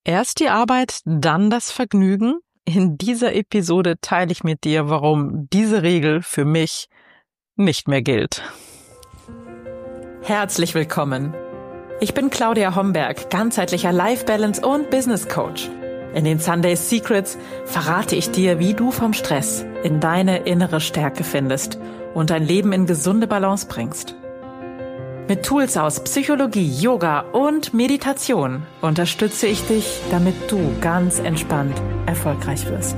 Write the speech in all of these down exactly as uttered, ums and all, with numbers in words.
Erst die Arbeit, dann das Vergnügen. In dieser Episode teile ich mit dir, warum diese Regel für mich nicht mehr gilt. Herzlich willkommen. Ich bin Claudia Homberg, ganzheitlicher Life Balance und Business Coach. In den Sunday Secrets verrate ich dir, wie du vom Stress in deine innere Stärke findest und dein Leben in gesunde Balance bringst. Mit Tools aus Psychologie, Yoga und Meditation unterstütze ich dich, damit du ganz entspannt erfolgreich wirst.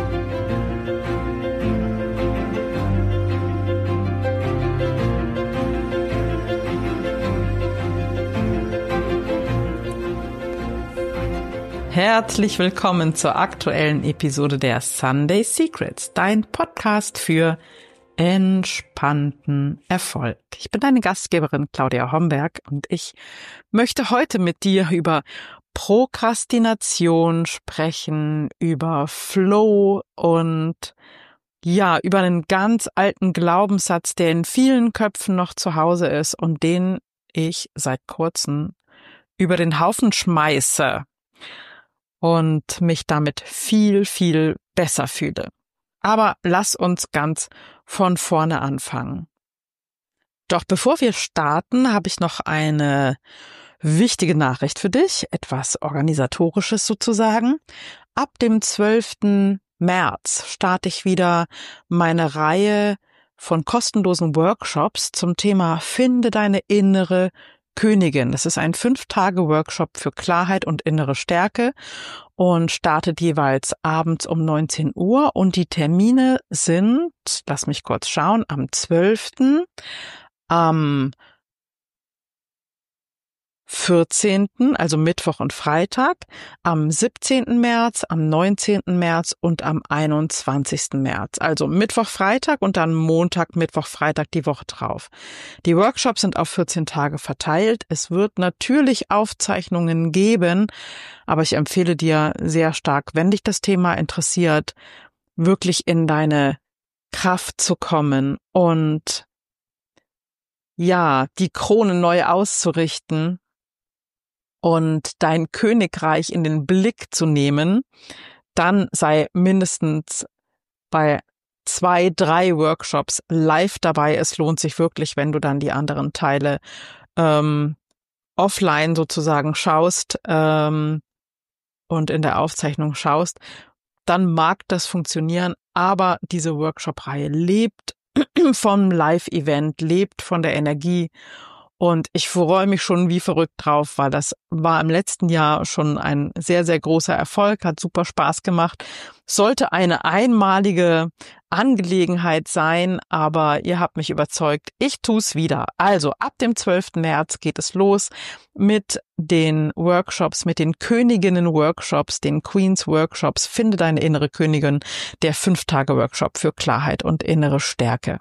Herzlich willkommen zur aktuellen Episode der Sunday Secrets, dein Podcast für entspannten Erfolg. Ich bin deine Gastgeberin Claudia Homberg und ich möchte heute mit dir über Prokrastination sprechen, über Flow und ja, über einen ganz alten Glaubenssatz, der in vielen Köpfen noch zu Hause ist und den ich seit kurzem über den Haufen schmeiße und mich damit viel, viel besser fühle. Aber lass uns ganz von vorne anfangen. Doch bevor wir starten, habe ich noch eine wichtige Nachricht für dich, etwas Organisatorisches sozusagen. Ab dem zwölften März starte ich wieder meine Reihe von kostenlosen Workshops zum Thema Finde deine innere Königin. Das ist ein Fünf-Tage-Workshop für Klarheit und innere Stärke und startet jeweils abends um neunzehn Uhr. Und die Termine sind, lass mich kurz schauen, am zwölften, am vierzehnten, also Mittwoch und Freitag, am siebzehnten März, am neunzehnten März und am einundzwanzigsten März. Also Mittwoch, Freitag und dann Montag, Mittwoch, Freitag die Woche drauf. Die Workshops sind auf vierzehn Tage verteilt. Es wird natürlich Aufzeichnungen geben, aber ich empfehle dir sehr stark, wenn dich das Thema interessiert, wirklich in deine Kraft zu kommen und ja, die Krone neu auszurichten und dein Königreich in den Blick zu nehmen, dann sei mindestens bei zwei, drei Workshops live dabei. Es lohnt sich wirklich, wenn du dann die anderen Teile ähm, offline sozusagen schaust ähm, und in der Aufzeichnung schaust, dann mag das funktionieren, aber diese Workshop-Reihe lebt vom Live-Event, lebt von der Energie und ich freue mich schon wie verrückt drauf, weil das war im letzten Jahr schon ein sehr, sehr großer Erfolg, hat super Spaß gemacht. Sollte eine einmalige Angelegenheit sein, aber ihr habt mich überzeugt, ich tue es wieder. Also ab dem zwölften März geht es los mit den Workshops, mit den Königinnen-Workshops, den Queens-Workshops. Finde deine innere Königin, der Fünf-Tage-Workshop für Klarheit und innere Stärke.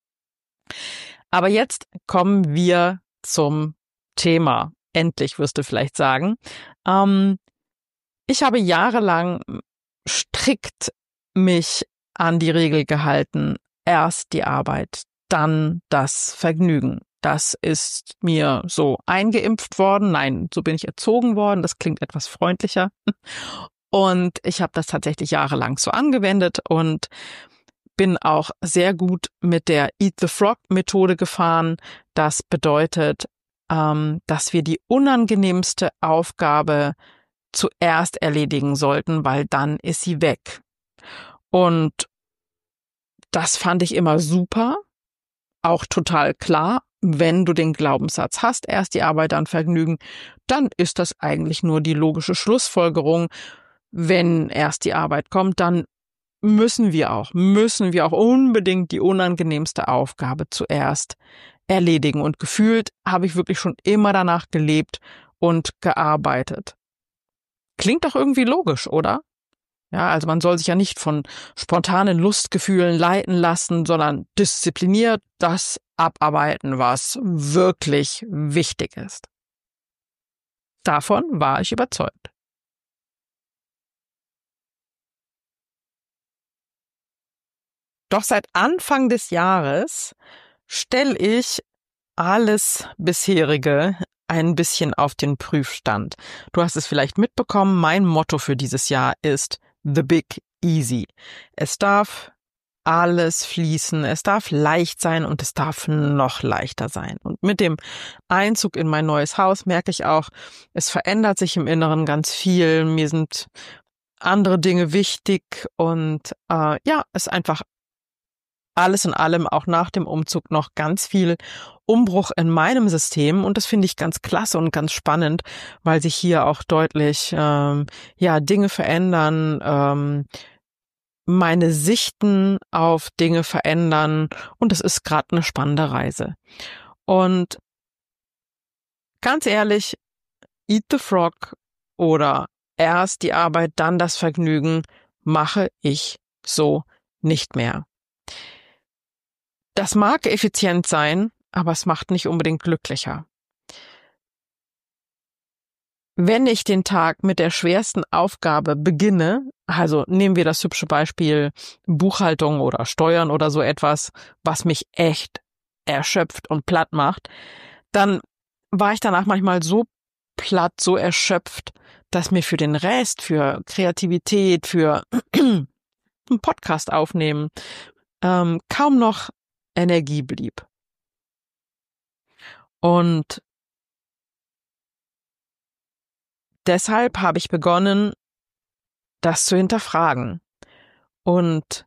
Aber jetzt kommen wir zum Thema. Endlich, wirst du vielleicht sagen. Ähm, ich habe jahrelang strikt mich an die Regel gehalten. Erst die Arbeit, dann das Vergnügen. Das ist mir so eingeimpft worden. Nein, so bin ich erzogen worden. Das klingt etwas freundlicher. Und ich habe das tatsächlich jahrelang so angewendet und bin auch sehr gut mit der Eat the Frog Methode gefahren. Das bedeutet, ähm, dass wir die unangenehmste Aufgabe zuerst erledigen sollten, weil dann ist sie weg. Und das fand ich immer super, auch total klar. Wenn du den Glaubenssatz hast, erst die Arbeit, dann Vergnügen, dann ist das eigentlich nur die logische Schlussfolgerung. Wenn erst die Arbeit kommt, dann müssen wir auch, müssen wir auch unbedingt die unangenehmste Aufgabe zuerst erledigen. Und gefühlt habe ich wirklich schon immer danach gelebt und gearbeitet. Klingt doch irgendwie logisch, oder? Ja, also man soll sich ja nicht von spontanen Lustgefühlen leiten lassen, sondern diszipliniert das abarbeiten, was wirklich wichtig ist. Davon war ich überzeugt. Doch seit Anfang des Jahres stelle ich alles bisherige ein bisschen auf den Prüfstand. Du hast es vielleicht mitbekommen, mein Motto für dieses Jahr ist The Big Easy. Es darf alles fließen, es darf leicht sein und es darf noch leichter sein. Und mit dem Einzug in mein neues Haus merke ich auch, es verändert sich im Inneren ganz viel. Mir sind andere Dinge wichtig und äh, ja, es ist einfach alles in allem auch nach dem Umzug noch ganz viel Umbruch in meinem System und das finde ich ganz klasse und ganz spannend, weil sich hier auch deutlich ähm, ja Dinge verändern, ähm, meine Sichten auf Dinge verändern und es ist gerade eine spannende Reise. Und ganz ehrlich, Eat the Frog oder erst die Arbeit, dann das Vergnügen mache ich so nicht mehr. Das mag effizient sein, aber es macht nicht unbedingt glücklicher. Wenn ich den Tag mit der schwersten Aufgabe beginne, also nehmen wir das hübsche Beispiel Buchhaltung oder Steuern oder so etwas, was mich echt erschöpft und platt macht, dann war ich danach manchmal so platt, so erschöpft, dass mir für den Rest, für Kreativität, für einen Podcast aufnehmen, ähm, kaum noch Energie blieb. Und deshalb habe ich begonnen, das zu hinterfragen und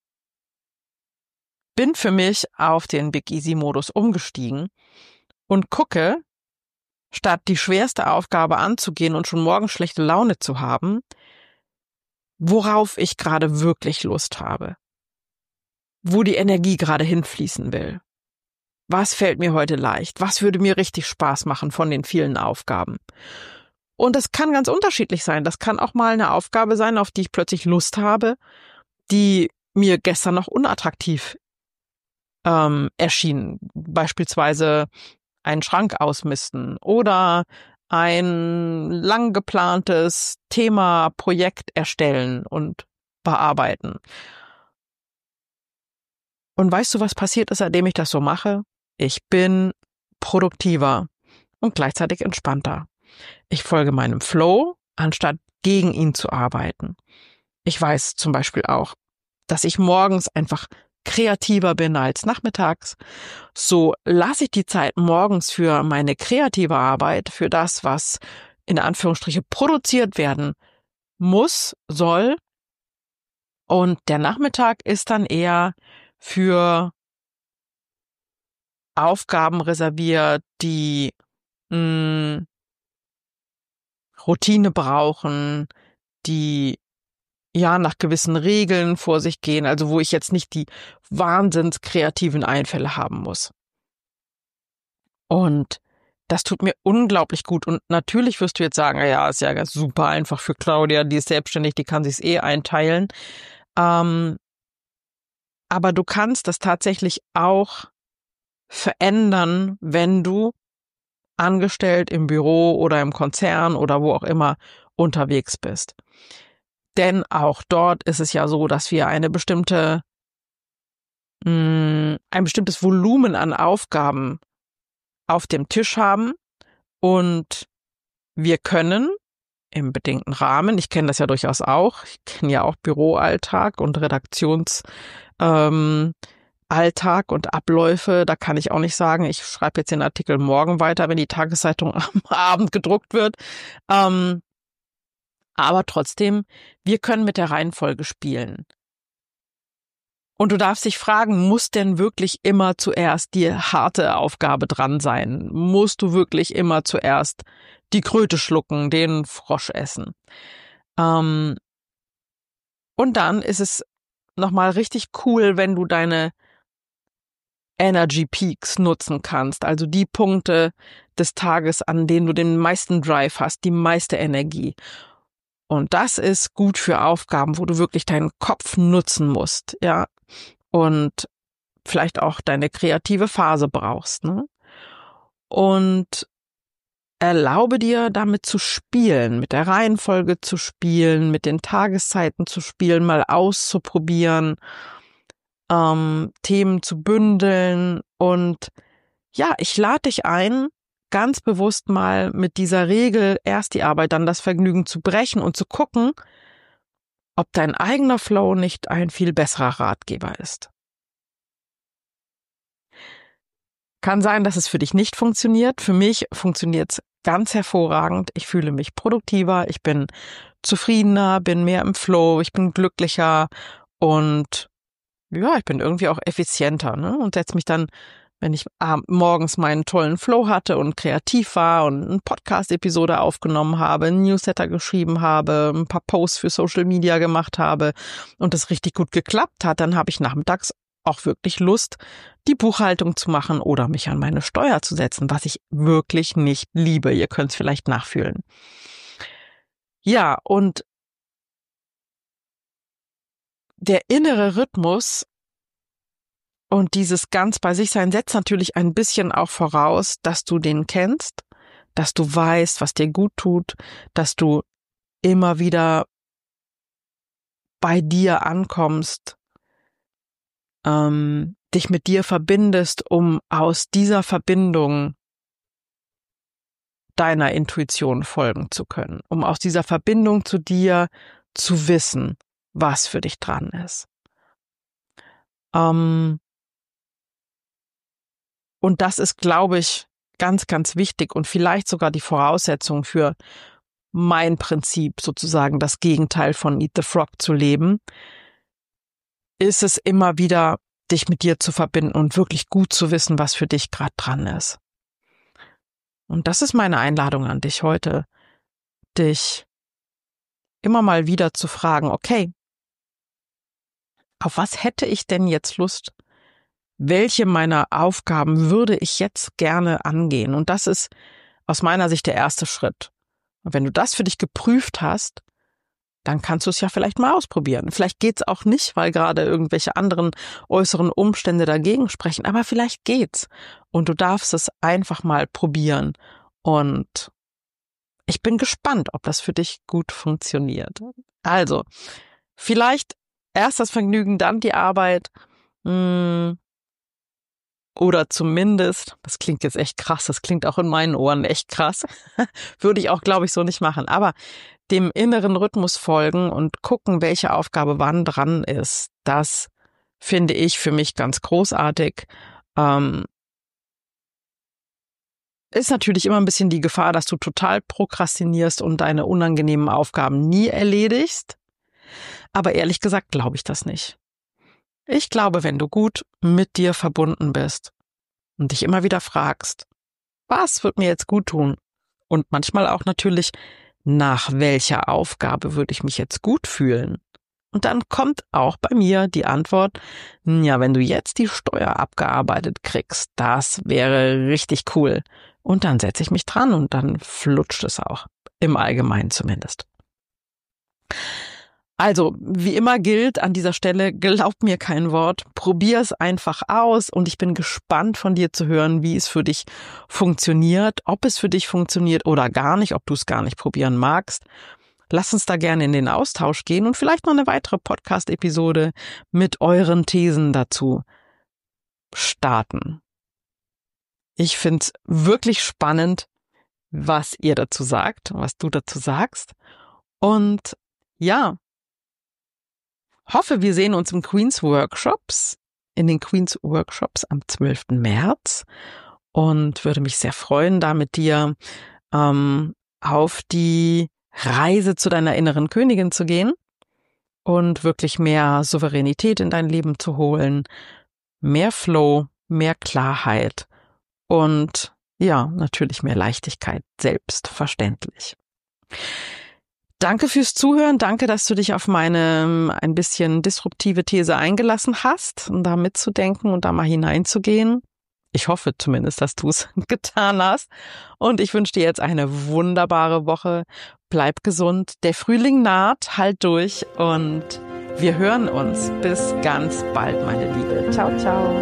bin für mich auf den Big Easy Modus umgestiegen und gucke, statt die schwerste Aufgabe anzugehen und schon morgen schlechte Laune zu haben, worauf ich gerade wirklich Lust habe, wo die Energie gerade hinfließen will. Was fällt mir heute leicht? Was würde mir richtig Spaß machen von den vielen Aufgaben? Und das kann ganz unterschiedlich sein. Das kann auch mal eine Aufgabe sein, auf die ich plötzlich Lust habe, die mir gestern noch unattraktiv ähm, erschien. Beispielsweise einen Schrank ausmisten oder ein lang geplantes Thema, Projekt erstellen und bearbeiten. Und weißt du, was passiert ist, seitdem ich das so mache? Ich bin produktiver und gleichzeitig entspannter. Ich folge meinem Flow, anstatt gegen ihn zu arbeiten. Ich weiß zum Beispiel auch, dass ich morgens einfach kreativer bin als nachmittags. So lasse ich die Zeit morgens für meine kreative Arbeit, für das, was in Anführungsstriche produziert werden muss, soll. Und der Nachmittag ist dann eher für Aufgaben reserviert, die mh, Routine brauchen, die ja nach gewissen Regeln vor sich gehen, also wo ich jetzt nicht die wahnsinns kreativen Einfälle haben muss. Und das tut mir unglaublich gut. Und natürlich wirst du jetzt sagen, ja, ist ja ganz super einfach für Claudia, die ist selbstständig, die kann sich's eh einteilen. Ähm, aber du kannst das tatsächlich auch verändern, wenn du angestellt im Büro oder im Konzern oder wo auch immer unterwegs bist. Denn auch dort ist es ja so, dass wir eine bestimmte, mh, ein bestimmtes Volumen an Aufgaben auf dem Tisch haben und wir können im bedingten Rahmen, ich kenne das ja durchaus auch, ich kenne ja auch Büroalltag und Redaktionsalltag ähm, Alltag und Abläufe, da kann ich auch nicht sagen, ich schreibe jetzt den Artikel morgen weiter, wenn die Tageszeitung am Abend gedruckt wird. Ähm, aber trotzdem, wir können mit der Reihenfolge spielen. Und du darfst dich fragen, muss denn wirklich immer zuerst die harte Aufgabe dran sein? Musst du wirklich immer zuerst die Kröte schlucken, den Frosch essen? Ähm, und dann ist es nochmal richtig cool, wenn du deine Energy Peaks nutzen kannst, also die Punkte des Tages, an denen du den meisten Drive hast, die meiste Energie. Und das ist gut für Aufgaben, wo du wirklich deinen Kopf nutzen musst, ja, und vielleicht auch deine kreative Phase brauchst, ne? Und erlaube dir, damit zu spielen, mit der Reihenfolge zu spielen, mit den Tageszeiten zu spielen, mal auszuprobieren, ähm, Themen zu bündeln. Und ja, ich lade dich ein, ganz bewusst mal mit dieser Regel erst die Arbeit, dann das Vergnügen zu brechen und zu gucken, ob dein eigener Flow nicht ein viel besserer Ratgeber ist. Kann sein, dass es für dich nicht funktioniert. Für mich funktioniert es ganz hervorragend. Ich fühle mich produktiver, ich bin zufriedener, bin mehr im Flow, ich bin glücklicher und ja, ich bin irgendwie auch effizienter, ne? Und setze mich dann, wenn ich morgens meinen tollen Flow hatte und kreativ war und eine Podcast-Episode aufgenommen habe, einen Newsletter geschrieben habe, ein paar Posts für Social Media gemacht habe und das richtig gut geklappt hat, dann habe ich nachmittags auch wirklich Lust, die Buchhaltung zu machen oder mich an meine Steuer zu setzen, was ich wirklich nicht liebe. Ihr könnt es vielleicht nachfühlen. Ja, und der innere Rhythmus und dieses ganz bei sich sein setzt natürlich ein bisschen auch voraus, dass du den kennst, dass du weißt, was dir gut tut, dass du immer wieder bei dir ankommst, ähm, dich mit dir verbindest, um aus dieser Verbindung deiner Intuition folgen zu können, um aus dieser Verbindung zu dir zu wissen, was für dich dran ist. Ähm, und das ist, glaube ich, ganz, ganz wichtig und vielleicht sogar die Voraussetzung für mein Prinzip, sozusagen das Gegenteil von Eat the Frog zu leben, ist es immer wieder, dich mit dir zu verbinden und wirklich gut zu wissen, was für dich gerade dran ist. Und das ist meine Einladung an dich heute, dich immer mal wieder zu fragen, okay, auf was hätte ich denn jetzt Lust? Welche meiner Aufgaben würde ich jetzt gerne angehen? Und das ist aus meiner Sicht der erste Schritt. Und wenn du das für dich geprüft hast, dann kannst du es ja vielleicht mal ausprobieren. Vielleicht geht's auch nicht, weil gerade irgendwelche anderen äußeren Umstände dagegen sprechen, aber vielleicht geht's. Und du darfst es einfach mal probieren. Und ich bin gespannt, ob das für dich gut funktioniert. Also, vielleicht erst das Vergnügen, dann die Arbeit. Oder zumindest, das klingt jetzt echt krass, das klingt auch in meinen Ohren echt krass, würde ich auch, glaube ich, so nicht machen. Aber dem inneren Rhythmus folgen und gucken, welche Aufgabe wann dran ist, das finde ich für mich ganz großartig. Ähm, ist natürlich immer ein bisschen die Gefahr, dass du total prokrastinierst und deine unangenehmen Aufgaben nie erledigst. Aber ehrlich gesagt glaube ich das nicht. Ich glaube, wenn du gut mit dir verbunden bist und dich immer wieder fragst, was wird mir jetzt gut tun? Und manchmal auch natürlich, nach welcher Aufgabe würde ich mich jetzt gut fühlen? Und dann kommt auch bei mir die Antwort, ja, wenn du jetzt die Steuer abgearbeitet kriegst, das wäre richtig cool. Und dann setze ich mich dran und dann flutscht es auch, im Allgemeinen zumindest. Also, wie immer gilt an dieser Stelle, glaub mir kein Wort, probier es einfach aus und ich bin gespannt von dir zu hören, wie es für dich funktioniert, ob es für dich funktioniert oder gar nicht, ob du es gar nicht probieren magst. Lass uns da gerne in den Austausch gehen und vielleicht noch eine weitere Podcast-Episode mit euren Thesen dazu starten. Ich finde es wirklich spannend, was ihr dazu sagt, was du dazu sagst. Und ja, hoffe, wir sehen uns im Queens Workshops, in den Queens Workshops am zwölften März und würde mich sehr freuen, da mit dir ähm, auf die Reise zu deiner inneren Königin zu gehen und wirklich mehr Souveränität in dein Leben zu holen, mehr Flow, mehr Klarheit und ja, natürlich mehr Leichtigkeit, selbstverständlich. Danke fürs Zuhören, danke, dass du dich auf meine ein bisschen disruptive These eingelassen hast, um da mitzudenken und da mal hineinzugehen. Ich hoffe zumindest, dass du es getan hast. Und ich wünsche dir jetzt eine wunderbare Woche. Bleib gesund, der Frühling naht, halt durch und wir hören uns. Bis ganz bald, meine Liebe. Ciao, ciao.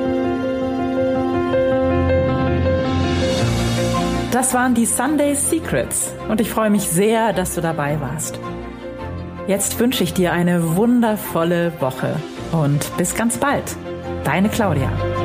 Das waren die Sunday Secrets und ich freue mich sehr, dass du dabei warst. Jetzt wünsche ich dir eine wundervolle Woche und bis ganz bald. Deine Claudia.